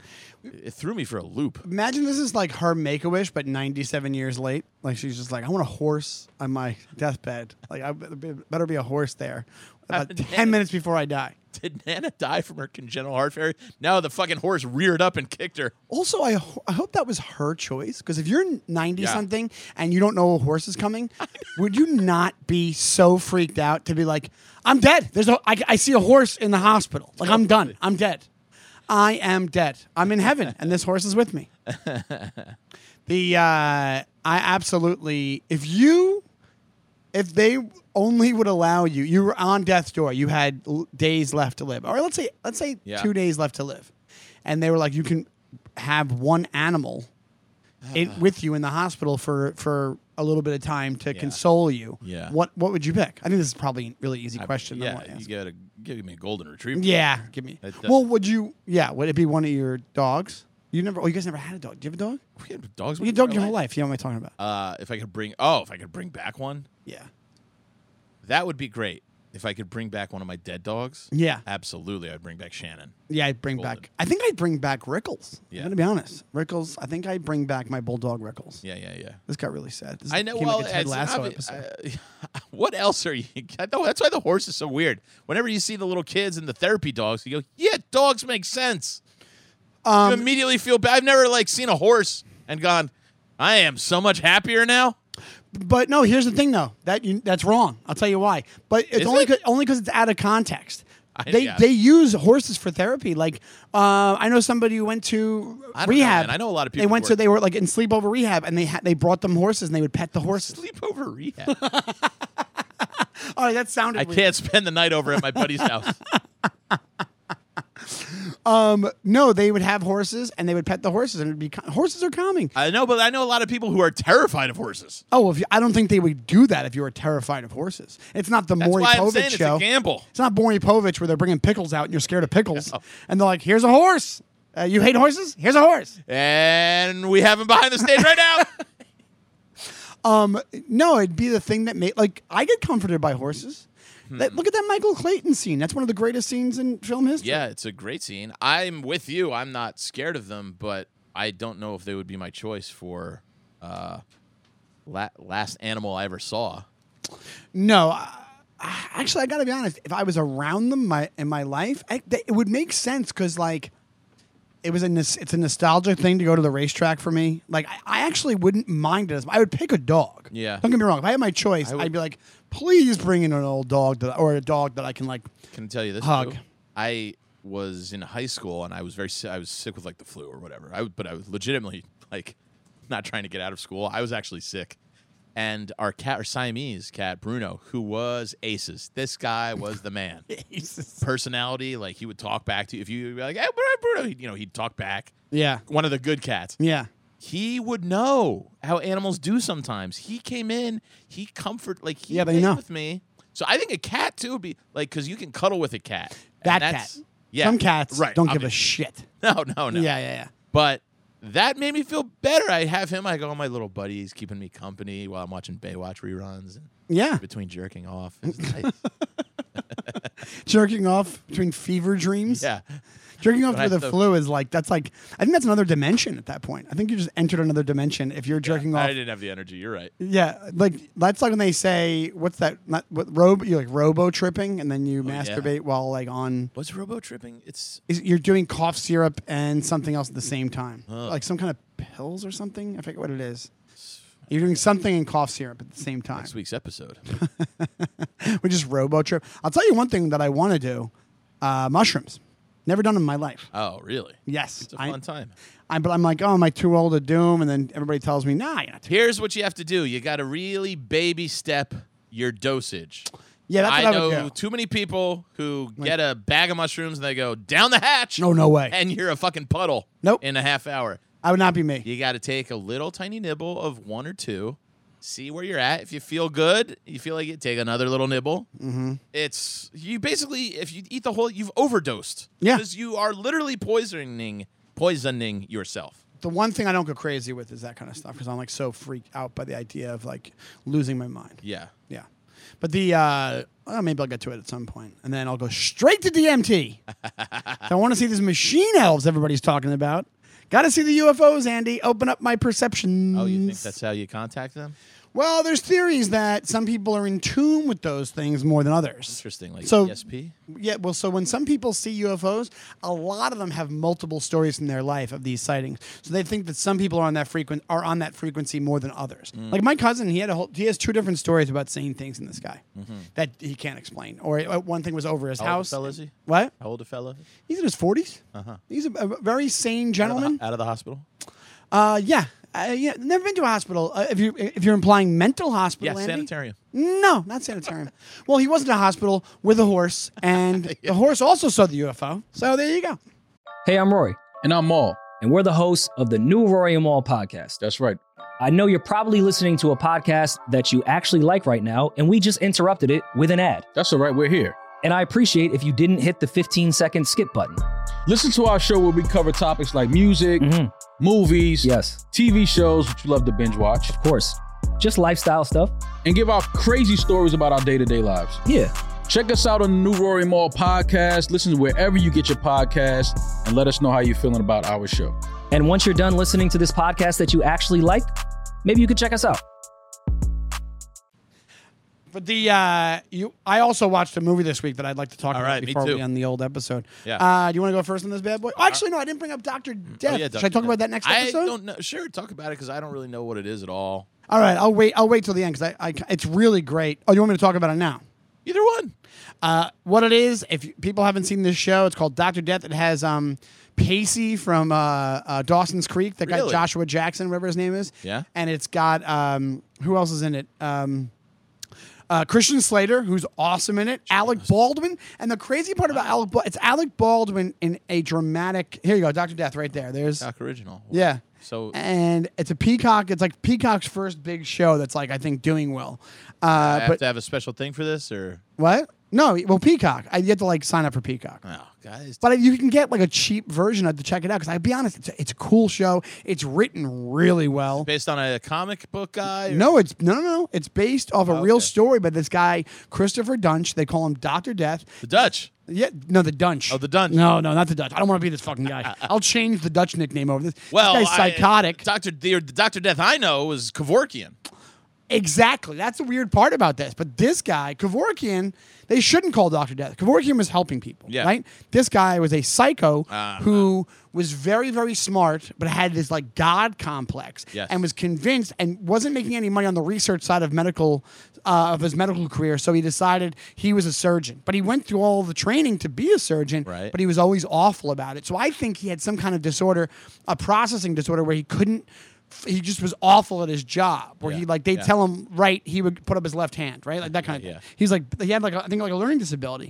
it through me for a loop. Imagine this is like her Make-A-Wish, but ninety-seven years late. Like she's just like, I want a horse on my deathbed. Like I better be a horse there. About ten minutes before I die. Did Nana die from her congenital heart failure? No, the fucking horse reared up and kicked her. Also, I, ho- I hope that was her choice, because if you're ninety Yeah. something and you don't know a horse is coming, would you not be so freaked out to be like, I'm dead. There's a, I, I see a horse in the hospital. Like I'm done. I'm dead. I am dead. I'm in heaven, and this horse is with me. The uh, I absolutely, if you, if they only would allow you, you were on death's door, you had l- days left to live, or let's say, let's say Yeah. two days left to live, and they were like, you can have one animal in, with you in the hospital for for a little bit of time to Yeah. console you. Yeah. What what would you pick? I think this is probably a really easy question. I Yeah, wanna ask. you gotta give me a golden retriever. Yeah, give me. That- that- Well, would you? Yeah, would it be one of your dogs? You never. Oh, you guys never had a dog. Do you have a dog? We had dogs. You had a dog your whole life. You know what I'm talking about? Uh, if I could bring, oh, if I could bring back one, Yeah. that would be great. If I could bring back one of my dead dogs, Yeah. absolutely, I'd bring back Shannon. Yeah, I'd bring Golden. back. I think I'd bring back Rickles. Yeah. I'm gonna be honest. Rickles. I think I'd bring back my bulldog Rickles. Yeah, yeah, yeah. This got really sad. This I know. became Well, like a Ted it's- Lasso I mean, episode. uh, what else are you? I know that's why the horse is so weird. Whenever you see the little kids and the therapy dogs, you go, "Yeah, dogs make sense." Um, you immediately feel bad. I've never like seen a horse and gone, "I am so much happier now." But no, here's the thing though. That you, that's wrong. I'll tell you why. But it's Is only it? cause, only because it's out of context. I- They yeah. they use horses for therapy. Like uh, I know somebody who went to I don't know, rehab. man. I know a lot of They people went who to are- they were like in sleepover rehab, and they had they brought them horses, and they would pet the horses. Sleepover rehab. All right, that sounded. I weird. can't spend the night over at my buddy's house. No, they would have horses, and they would pet the horses, and it'd be cal- horses are calming. I know, but I know a lot of people who are terrified of horses. Oh, if you, I don't think they would do that if you were terrified of horses. It's not the That's Maury why I'm Povich saying show. it's a gamble. It's not Maury Povich where they're bringing pickles out and you're scared of pickles, and they're like, "Here's a horse. Uh, you hate horses? Here's a horse." And we have him behind the stage right now. No, it'd be the thing that made like I get comforted by horses. Hmm. That- look at that Michael Clayton scene. That's one of the greatest scenes in film history. Yeah, it's a great scene. I'm with you. I'm not scared of them, but I don't know if they would be my choice for uh, la- last animal I ever saw. No, I, I- actually, I got to be honest. If I was around them my, in my life, I, th- it would make sense because like it was a nos- it's a nostalgia thing to go to the racetrack for me. Like I, I actually wouldn't mind it. As, I would pick a dog. Yeah. Don't get me wrong. If I had my choice, I would- I'd be like, please bring in an old dog that, or a dog that I can like. Can I tell you this? Hug. too? I was in high school and I was very si- I was sick with like the flu or whatever. I w- but I was legitimately like not trying to get out of school. I was actually sick. And our cat, our Siamese cat, Bruno, who was aces. This guy was the man. Personality, like he would talk back to you. If you would be like, "Hey, Bruno," he'd, you know, he'd talk back. Yeah. One of the good cats. Yeah. He would know how animals do sometimes. He came in, he comfort, like he Yeah, they played know. with me. So I think a cat too would be like, because you can cuddle with a cat. And That that's- cat. Yeah. Some cats right, don't give a obviously. shit. No, no, no. Yeah, yeah, yeah. But that made me feel better. I have him. I go, oh, my little buddy's keeping me company while I'm watching Baywatch reruns and Yeah. between jerking off. It's nice. Jerking off between fever dreams. Yeah. Jerking off But I with the still- flu is like that's like I think that's another dimension at that point. I think you just entered another dimension if you're jerking off. I didn't have the energy. You're right. Yeah, like that's like when they say what's that? Not what robo? You're like robo tripping, and then you Oh, yeah. masturbate while like on. What's robo tripping? It's Is, you're doing cough syrup and something else at the same time, Oh. like some kind of pills or something. I forget what it is. You're doing something in cough syrup at the same time. next week's episode. We just robo trip. I'll tell you one thing that I want to do: uh, mushrooms. Never done them in my life. Oh, really? Yes, It's a I, fun time. I, but I'm like, oh, am I too old to do them? And then everybody tells me, nah, you're not too. Here's what you have to do. You got to really baby step your dosage. Yeah, that's I what I, know would do. too many people who get a bag of mushrooms and they go down the hatch. No, no way. And you're a fucking puddle. Nope. In a half hour. I would not be me. You got to take a little tiny nibble of one or two, see where you're at. If you feel good, you feel like you take another little nibble. Mm-hmm. It's you basically, if you eat the whole, you've overdosed. Yeah. Because you are literally poisoning poisoning yourself. The one thing I don't go crazy with is that kind of stuff because I'm like so freaked out by the idea of like losing my mind. Yeah. Yeah. But the, uh, well, maybe I'll get to it at some point. And then I'll go straight to D M T. I want to see these machine elves everybody's talking about. Got to see the U F Os, Andy. Open up my perceptions. Oh, you think that's how you contact them? Well, there's theories that some people are in tune with those things more than others. Interesting, like So- E S P. Yeah, well, so when some people see U F Os, a lot of them have multiple stories in their life of these sightings. So they think that some people are on that frequent are on that frequency more than others. Mm. Like my cousin, he had a whole, he has two different stories about seeing things in the sky that he can't explain. Or uh, one thing was over his Mm-hmm. How old a house. fella is he? What? How old a fella? He's in his forties. Uh-huh. He's a, a very sane Out of, gentleman. the, out of the hospital? Uh, yeah. Uh, yeah, never been to a hospital. Uh, if you if you're implying mental hospital, Yeah, Andy? sanitarium. No, not sanitarium. Well, he was in a hospital with a horse, and the horse also saw the U F O. So there you go. Hey, I'm Rory, And I'm Maul. and we're the hosts of the new Rory and Maul podcast. That's right. I know you're probably listening to a podcast that you actually like right now, and we just interrupted it with an ad. That's all right. We're here. And I appreciate if you didn't hit the fifteen second skip button. Listen to our show where we cover topics like music, Mhm. movies, Yes, T V shows, which you love to binge watch, of course. Just lifestyle stuff. and give out crazy stories about our day-to-day lives. Yeah. Check us out on the new Rory Mall podcast. Listen wherever you get your podcast, and let us know how you're feeling about our show. And once you're done listening to this podcast that you actually like, maybe you could check us out. But the uh, you, I also watched a movie this week that I'd like to talk All about right, me before too. we end the old episode. Yeah. Uh, do you want to go first on this bad boy? Oh, actually, no, I didn't bring up Doctor Death. Oh, yeah, Should I Doctor talk Death. about that next I episode? don't know. Sure, talk about it because I don't really know what it is at all. All right, I'll wait. I'll wait till the end because I, I, it's really great. Oh, you want me to talk about it now? Either one. Uh, what it is, if you, people haven't seen this show, it's called Doctor Death. It has um, Pacey from uh, uh, Dawson's Creek, that guy Really? Joshua Jackson, whatever his name is. Yeah. And it's got, um, who else is in it? Um, uh, Christian Slater, who's awesome in it. Alec Baldwin. And the crazy part about Alec Baldwin, it's Alec Baldwin in a dramatic, here you go, Doctor Death right there. There's, Doc original. yeah. So And it's a Peacock. It's like Peacock's first big show that's like, I think, doing well. Uh, I have but to have a special thing for this, or what? No, well, Peacock. I, you have to like sign up for Peacock. oh, guys. But you can get like a cheap version of it to check it out because I'll be honest, it's a, it's a cool show. It's written really well. Based on a comic book guy. or- No, it's no, no, no. It's based off a Oh, real okay. story by this guy Christopher Dunch. They call him Doctor Death. The Dutch. Yeah, no, the Dunch. Oh, the Dunch. No, no, not the Dutch. I don't want to be this fucking guy. I'll change the Dutch nickname over this. Well, this guy's I- psychotic. Doctor the, the Doctor Death I know is Kevorkian. Exactly. That's the weird part about this. But this guy, Kevorkian, they shouldn't call Doctor Death. Kevorkian was helping people, Yeah. right? This guy was a psycho Uh-huh. who was very, very smart, but had this like God complex Yes. and was convinced and wasn't making any money on the research side of medical uh, of his medical career. So he decided he was a surgeon. But he went through all the training to be a surgeon, Right. but he was always awful about it. So I think he had some kind of disorder, a processing disorder where he couldn't he just was awful at his job where Yeah, he like they'd yeah. tell him right he would put up his left hand right like that kind of Yeah. thing. He's like he had like a, I think like a learning disability.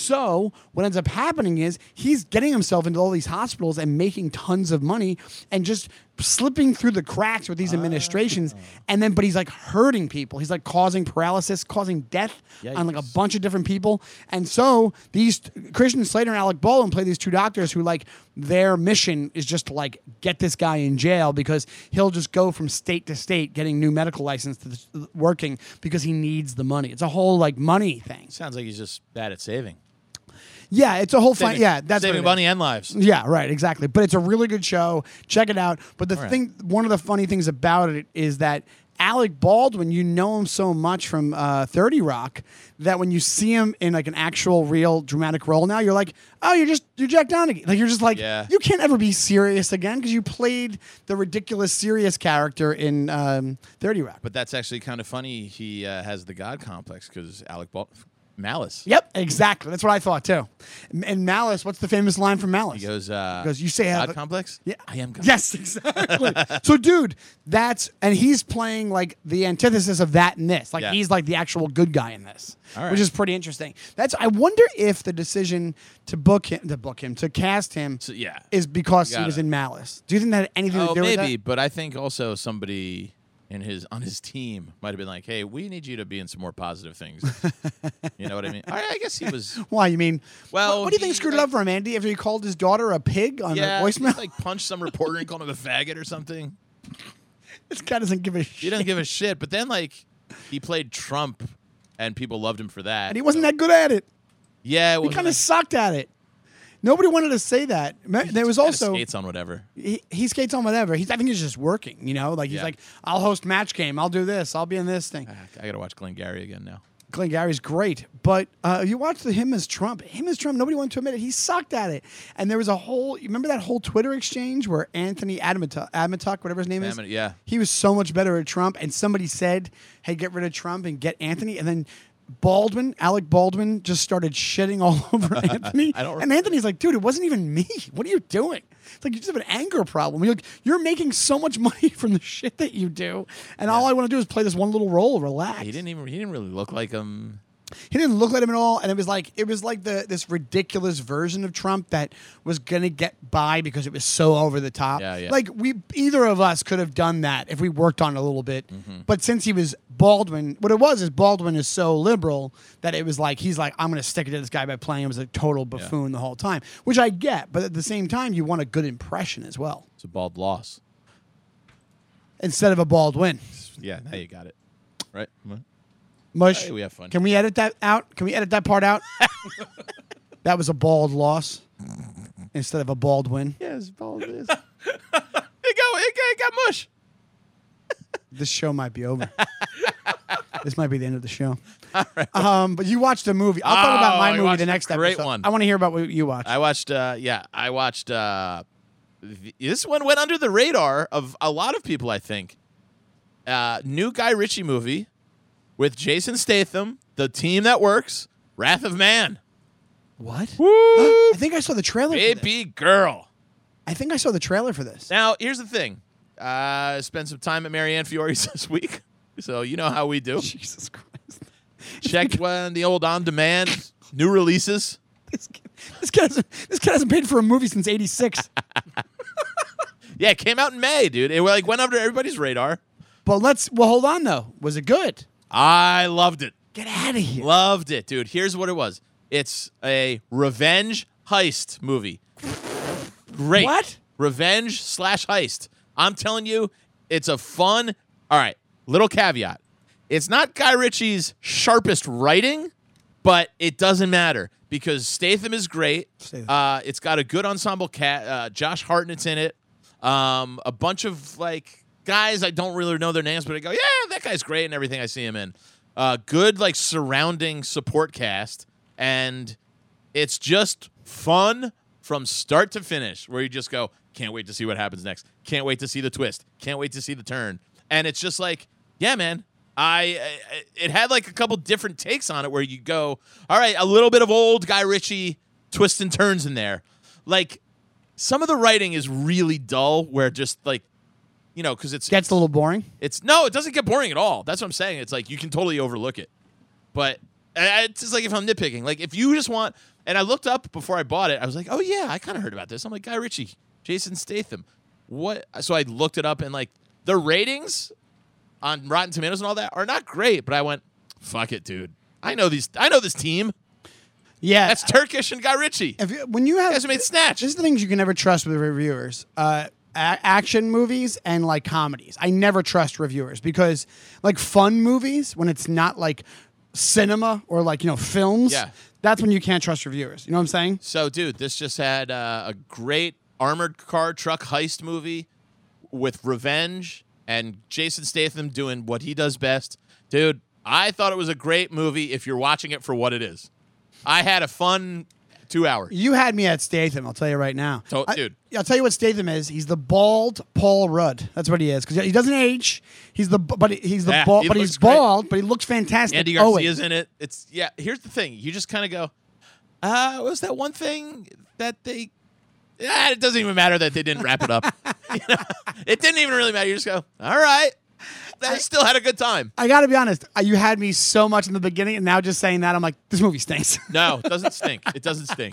So what ends up happening is he's getting himself into all these hospitals and making tons of money and just slipping through the cracks with these administrations and then but he's like hurting people. He's like causing paralysis, causing death on like a Yikes. bunch of different people. And so these Christian Slater and Alec Baldwin play these two doctors who like their mission is just to like get this guy in jail because he'll just go from state to state getting new medical license to the, working because he needs the money. It's a whole like money thing. Sounds like he's just bad at saving. Yeah, it's a whole fun. Saving- Yeah, that's what saving it is. money and lives. Yeah, right, exactly. But it's a really good show. Check it out. But the All right. thing, one of the funny things about it is that Alec Baldwin, you know him so much from uh, thirty Rock that when you see him in like an actual, real dramatic role now, you're like, oh, you're just you're Jack Donaghy. Like you're just like, Yeah. you can't ever be serious again because you played the ridiculous serious character in um, thirty Rock. But that's actually kind of funny. He uh, has the God complex because Alec Bal- Malice. Yep, exactly. That's what I thought too. And Malice, what's the famous line from Malice? He goes, uh, He goes, you say I have God a- complex? Yeah. I am God. Yes, exactly. So, dude, that's and he's playing like the antithesis of that in this. Like Yeah. he's like the actual good guy in this, All right. which is pretty interesting. That's. I wonder if the decision to book him, to book him, to cast him, So, yeah. is because he Got was it. in Malice. Do you think that had anything Oh, to do maybe. with that? But I think also somebody in his on his team might have been like, "Hey, we need you to be in some more positive things." You know what I mean? I, I guess he was. Why? You mean? Well, what, what do you he, think screwed like- it up for him, Andy? After he called his daughter a pig on Yeah, a he, voicemail, like punched some reporter and called him a faggot or something. this guy doesn't give a He shit. doesn't give a shit. But then, like, he played Trump, and people loved him for that. And he wasn't that good at it. Yeah, it He wasn't kind of like- sucked at it. Nobody wanted to say that. Ma- There was kinda also skates on whatever. he, he skates on whatever. He's I think he's just working. You know, like he's Yeah. like, I'll host match game. I'll do this. I'll be in this thing. Ah, I gotta watch Glenn Gary again now. Glenn Gary's great, but uh, you watch the him as Trump. Him as Trump. Nobody wanted to admit it. He sucked at it. And there was a whole. You remember that whole Twitter exchange where Anthony Adamatuck, Adamatuck whatever his name is, Adamant- yeah. he was so much better at Trump. And somebody said, "Hey, get rid of Trump and get Anthony." And then Baldwin, Alec Baldwin, just started shitting all over Anthony. I don't and Anthony's like, "Dude, it wasn't even me. What are you doing?" It's like you just have an anger problem. You're like, you're making so much money from the shit that you do, and all I want to do is play this one little role. Relax. He didn't even. He didn't really look like him. He didn't look at him at all, and it was like it was like the this ridiculous version of Trump that was gonna get by because it was so over the top. Yeah, yeah. Like we, either of us could have done that if we worked on it a little bit. Mm-hmm. But since he was Baldwin, what it was is Baldwin is so liberal that it was like he's like, I'm gonna stick it to this guy by playing him as a total buffoon the whole time, which I get. But at the same time, you want a good impression as well It's a bald loss. instead of a bald win. Yeah, now you got it. Right? Mush, Hey, we have fun. Can we edit that out? Can we edit that part out? That was a bald loss instead of a bald win. Yeah, it's bald. It, is. it, got, it, got, it got mush. This show might be over. This might be the end of the show. Um, but you watched a movie. I'll talk about Oh, my I movie watched the a next great episode. one. I want to hear about what you watched. I watched. Uh, yeah, I watched. Uh, th- this one went under the radar of a lot of people. I think. Uh, new Guy Ritchie movie with Jason Statham, the team that works. Wrath of Man. what? Woo! I think I saw the trailer. For this. Baby girl. I think I saw the trailer for this. Now, here's the thing. Uh, I spent some time at Marianne Fiore's this week, so you know how we do. Jesus Christ! Checked one the old on-demand new releases. This kid, this kid hasn't. This kid hasn't paid for a movie since eighty-six. Yeah, it came out in May, dude. It like went under everybody's radar. But let's. Well, hold on though. Was it good? I loved it. Get out of here. Loved it, dude. Here's what it was. It's a revenge heist movie. Great. What? Revenge slash heist. I'm telling you, it's a fun. All right, little caveat. It's not Guy Ritchie's sharpest writing, but it doesn't matter because Statham is great. Statham. Uh, it's got a good ensemble cast. Uh, Josh Hartnett's in it. Um, a bunch of like guys I don't really know their names, but I go, yeah, that guy's great and everything I see him in. Uh, good like surrounding support cast, and it's just fun from start to finish. Where you just go, can't wait to see what happens next. Can't wait to see the twist. Can't wait to see the turn. And it's just like, yeah, man. I, I it had like a couple different takes on it where you go, all right, a little bit of old Guy Ritchie twists and turns in there. Like some of the writing is really dull, where just like, you know, because it's Gets a little boring. it's no, it doesn't get boring at all. That's what I'm saying. It's like you can totally overlook it. But uh, it's just like if I'm nitpicking, like if you just want, and I looked up before I bought it, I was like, oh yeah, I kind of heard about this. I'm like, Guy Ritchie, Jason Statham, what? So I looked it up, and like the ratings on Rotten Tomatoes and all that are not great. But I went, fuck it, dude. I know these. I know this team. Yeah. That's Turkish and Guy Ritchie. If you, when you have You guys made Snatch. This is the things you can never trust with reviewers. Uh, a- action movies and like comedies. I never trust reviewers because like fun movies, when it's not like cinema or like, you know, films, Yeah. that's when you can't trust reviewers. You know what I'm saying? So, dude, this just had uh, a great armored car truck heist movie with revenge and Jason Statham doing what he does best. Dude, I thought it was a great movie if you're watching it for what it is. I had a fun two hours. You had me at Statham, I'll tell you right now. To- I- dude. I'll tell you what Statham is. He's the bald Paul Rudd. That's what he is. Because he doesn't age. He's the but he's the Yeah, bald, he but looks he's great. bald, but he looks fantastic. Andy always. Garcia's in it. It's yeah. Here's the thing: you just kind of go, uh, what was that one thing that they? Ah, it doesn't even matter that they didn't wrap it up. You know? It didn't even really matter. You just go, all right. I still had a good time. I got to be honest. uh, You had me so much in the beginning, and now just saying that, I'm like, this movie stinks. No, it doesn't stink. It doesn't stink.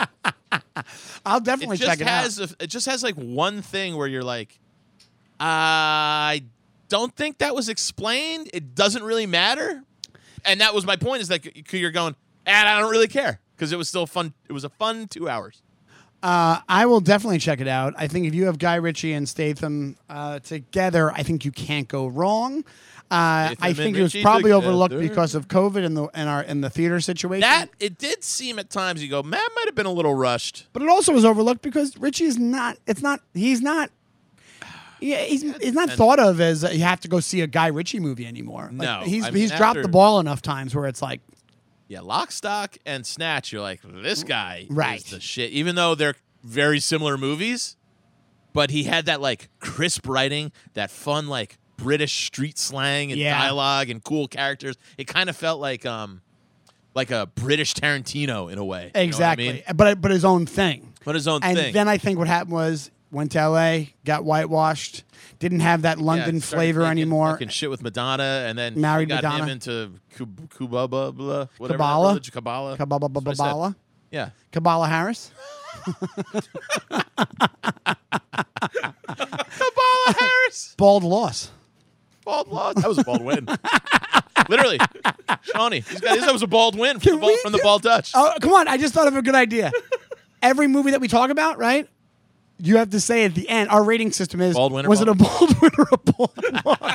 I'll It definitely just check it has out. a, it just has like one thing where you're like, I don't think that was explained. It doesn't really matter. And that was my point, is that you're going, and I don't really care, because it was still fun. It was a fun two hours. Uh, I will definitely check it out. I think if you have Guy Ritchie and Statham uh, together, I think you can't go wrong. Uh, Statham I and think it was Ritchie probably together. overlooked because of COVID and the and our in the theater situation. That, it did seem at times, you go, man, might have been a little rushed. But it also was overlooked because Ritchie is not. It's not. He's not. Yeah, he's, he's not and- thought of as uh, you have to go see a Guy Ritchie movie anymore. Like, No, he's I mean, he's dropped after- the ball enough times where it's like, Yeah, Lock, Stock, and Snatch, you're like, this guy Right. is the shit. Even though they're very similar movies, but he had that, like, crisp writing, that fun, like, British street slang and Yeah. dialogue and cool characters. It kind of felt like um, like a British Tarantino in a way. You know what I exactly. mean? But but his own thing. But his own And thing. then I think what happened was went to L A, got whitewashed, didn't have that Yeah, London started flavor thinking anymore. fucking shit with Madonna, and then Married got Madonna. him into Kub- Kubaba, blah, whatever that Kabbalah? religion- Kabbalah. Kabbalah, That's what I said. Kabbalah, Yeah. Kabbalah Harris. Kabbalah Harris. Bald loss. Bald loss. That was a bald win. Literally. Shawnee. He's got, that was a bald win from, Can the, bald, we from the do- Bald Dutch. Oh, come on. I just thought of a good idea. Every movie that we talk about, right? You have to say at the end, our rating system is, Bald win or was bald- it a bald win or a bald loss?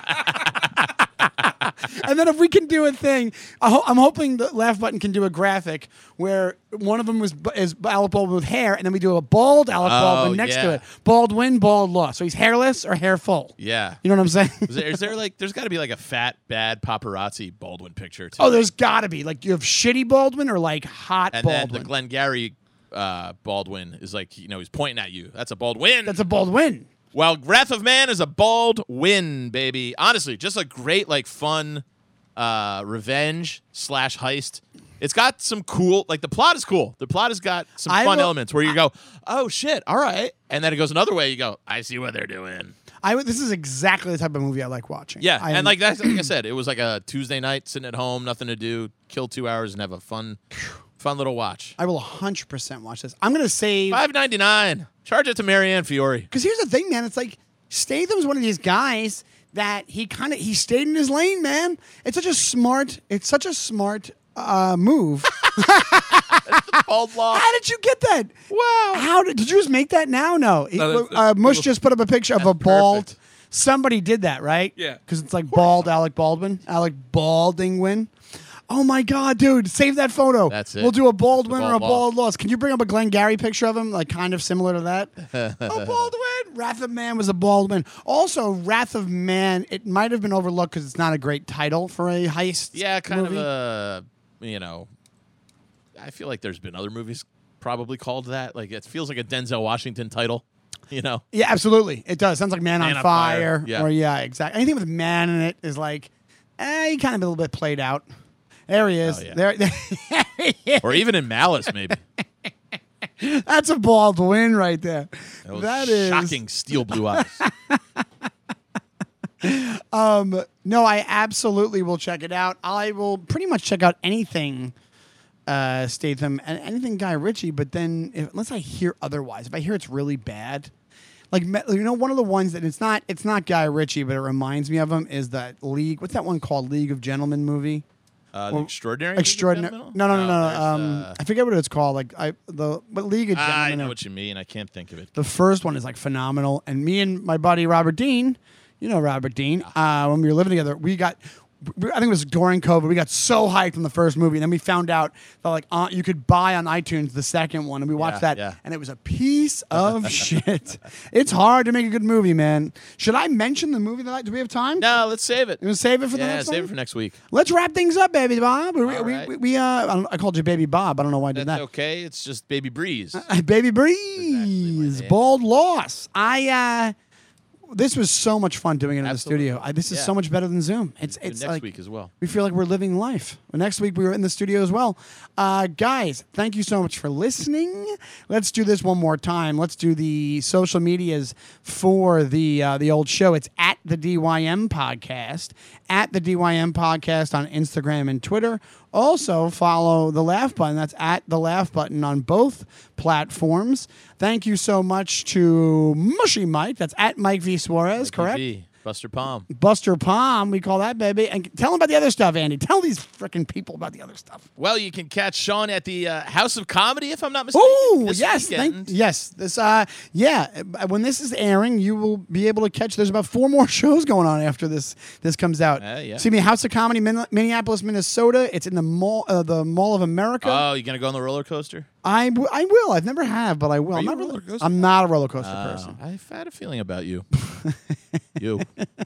And then if we can do a thing, I ho- I'm hoping the Laugh Button can do a graphic where one of them was is Alec Baldwin with hair, and then we do a bald Alec Oh, Baldwin next to yeah. it. Bald win, bald loss. So he's hairless or hair full. Yeah. You know what I'm saying? Is there, is there like, there's got to be like a fat, bad paparazzi Baldwin picture, too. Oh, there's got to be. Like, you have shitty Baldwin or like hot And Baldwin. then the Glengarry uh, Baldwin is like, you know, he's pointing at you. That's a bald win. That's a bald win. While Wrath of Man is a bald win, baby. Honestly, just a great, like, fun uh, revenge slash heist. It's got some cool, like, the plot is cool. The plot has got some I fun will- elements where you go, oh, shit, all right. And then it goes another way. You go, I see what they're doing. I would- this is exactly the type of movie I like watching. Yeah, I and am- like that's like I said, it was like a Tuesday night sitting at home, nothing to do, kill two hours and have a fun, fun little watch. I will one hundred percent watch this. I'm gonna save Five ninety nine. Charge it to Marianne Fiore. because here's the thing, man. It's like Statham's one of these guys that he kind of he stayed in his lane, man. It's such a smart. It's such a smart uh, move. Bald law. How did you get that? Wow. How did did you just make that now? No, He- No, that's- uh, Mush just put up a picture of a bald. perfect. Somebody did that, right? Yeah. Because it's like bald Alec Baldwin, Alec Baldwin. Oh my God, dude! Save that photo. That's it. We'll do a bald That's the win or a bald bald loss. Can you bring up a Glengarry picture of him, like kind of similar to that? Oh, bald win. Wrath of Man was a bald win. Also, Wrath of Man. It might have been overlooked because it's not a great title for a heist. Yeah, kind movie. of a, you know, I feel like there's been other movies probably called that. Like it feels like a Denzel Washington title, you know. Yeah, absolutely. It does. Sounds like Man, Man on on Fire. Fire, yeah. Or yeah, exactly. Anything with man in it is like, eh, he kind of a little bit played out. There he is. Oh, yeah. There, there he is. Or even in Malice, maybe. That's a bald win right there. That, was That is shocking steel blue eyes. No, I absolutely will check it out. I will pretty much check out anything uh, Statham and anything Guy Ritchie, but then if, unless I hear otherwise, if I hear it's really bad, like me- you know, one of the ones that it's not it's not Guy Ritchie, but it reminds me of him is that League. What's that one called? League of Gentlemen movie. Uh, the Well, extraordinary. League of Extraordinary. Gentlemen? No, no, no, no. there's, um, uh, I forget what it's called. Like I the but League of I Gentlemen. know are- what you mean. I can't think of it. The first one is like phenomenal. And me and my buddy Robert Dean, you know Robert Dean, uh, when we were living together, we got, I think it was during COVID, we got so hyped from the first movie. And then we found out that like uh, you could buy on iTunes the second one. And we watched Yeah, that. yeah. And it was a piece of shit. It's hard to make a good movie, man. Should I mention the movie that I, do we have time? No, let's save it. You want to save it for the Yeah, next save one? it for next week. Let's wrap things up, baby Bob. We, All we, right. we, we, uh, I, don't- I called you Baby Bob. I don't know why I did That's that. okay. It's just Baby Breeze. Baby Exactly Breeze, my name. bald loss. I uh this was so much fun doing it in Absolutely. the studio. I, this is Yeah. so much better than Zoom. It's Do it's next like week as well. we feel like we're living life. Next week we were in the studio as well. Uh, guys, thank you so much for listening. Let's do this one more time. Let's do the social medias for the uh, the old show. It's at the D Y M podcast, at the D Y M podcast on Instagram and Twitter. Also follow the Laugh Button. That's at the Laugh Button on both platforms. Thank you so much to Mushy Mike. That's at Mike V Suarez, correct? V. Buster Palm. Buster Palm, we call that baby. And tell them about the other stuff, Andy. Tell these freaking people about the other stuff. Well, you can catch Sean at the uh, House of Comedy, if I'm not mistaken. Oh, this yes. weekend. Thank, yes. This uh yeah, uh, when this is airing, you will be able to catch there's about four more shows going on after this this comes out. Uh, yeah. See me House of Comedy Min- Minneapolis, Minnesota. It's in the mall uh, the Mall of America. Oh, you gonna go on the roller coaster? I, w- I will. I've never have, but I will. I'm you not, a really- roller coaster I'm not a roller coaster Uh, person. I've had a feeling about you. you.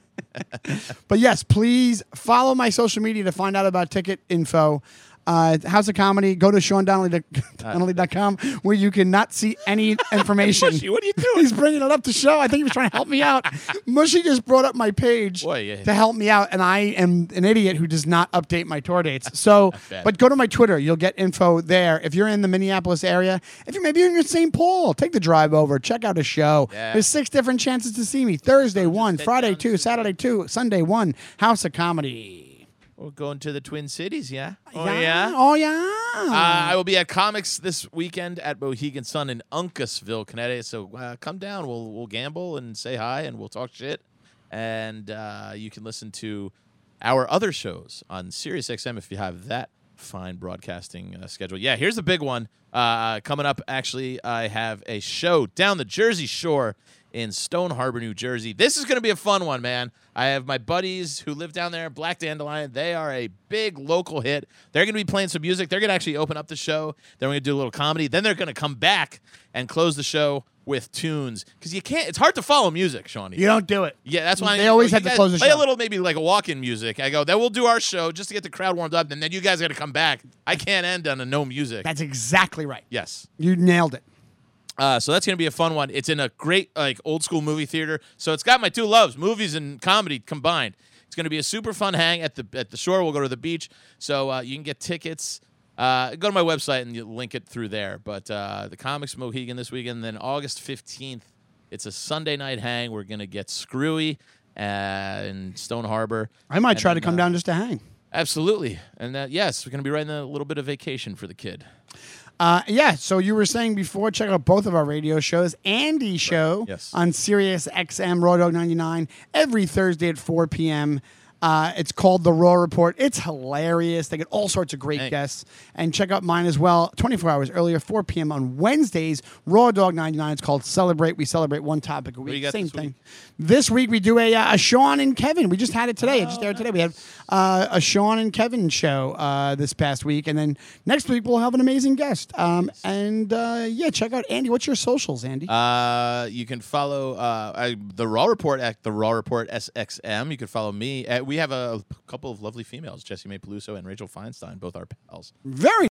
But yes, please follow my social media to find out about ticket info. Uh, House of Comedy, go to Sean Donnelly dot com where you can not see any information. Mushy, what are you doing? He's bringing it up to show. I think he was trying to help me out. Mushy just brought up my page Boy, yeah. to help me out, and I am an idiot who does not update my tour dates. So, bad. but go to my Twitter. You'll get info there. If you're in the Minneapolis area, if you're maybe you're in Saint Paul, take the drive over. Check out a show. Yeah. There's six different chances to see me. Thursday one, head Friday down two, to- Saturday two, Sunday one. House of Comedy. We're going to the Twin Cities, yeah? Oh, yeah? Oh yeah. Uh, I will be at Comics this weekend at Mohegan Sun in Uncasville, Connecticut. So uh, come down. We'll we'll gamble and say hi and we'll talk shit. And uh, you can listen to our other shows on Sirius X M if you have that fine broadcasting uh, schedule. Yeah, here's a big one uh, coming up. Actually, I have a show down the Jersey Shore in Stone Harbor, New Jersey. This is going to be a fun one, man. I have my buddies who live down there, Black Dandelion. They are a big local hit. They're going to be playing some music. They're going to actually open up the show. Then we're going to do a little comedy. Then they're going to come back and close the show with tunes because you can't. It's hard to follow music, Shawnee. You don't do it. Yeah, that's why They I, always you have to guys close the play show. a little, maybe like a walk-in music. I go, then we'll do our show just to get the crowd warmed up, and then you guys got to come back. I can't end on a no music. That's exactly right. Yes. You nailed it. Uh, so that's going to be a fun one. It's in a great, like, old school movie theater. So it's got my two loves, movies and comedy combined. It's going to be a super fun hang at the at the shore. We'll go to the beach. So uh, you can get tickets. Uh, go to my website and you link it through there. But uh, the Comics Mohegan this weekend. Then August fifteenth, it's a Sunday night hang. We're going to get Screwy uh, in Stone Harbor. I might And try to then, come uh, down just to hang. Absolutely. And uh, yes, we're going to be writing a little bit of vacation for the kid. Uh, yeah, so you were saying before, check out both of our radio shows. Andy's show Yes. on Sirius X M Raw Dog ninety-nine every Thursday at four p.m. Uh, it's called The Raw Report. It's hilarious. They get all sorts of great Thanks. guests. And check out mine as well, twenty-four hours earlier, four p.m. on Wednesdays, Raw Dog ninety-nine. It's called Celebrate. We celebrate one topic a do week. you got Same this thing. week? This week we do a, uh, a Sean and Kevin. We just had it today. it just Oh, aired today. We had uh, a Sean and Kevin show uh, this past week. And then next week we'll have an amazing guest. Um, and uh, yeah, check out Andy. What's your socials, Andy? Uh, you can follow uh, I, the Raw Report at the Raw Report S X M. You can follow me. Uh, we have a couple of lovely females, Jessie May Peluso and Rachel Feinstein, both our pals. Very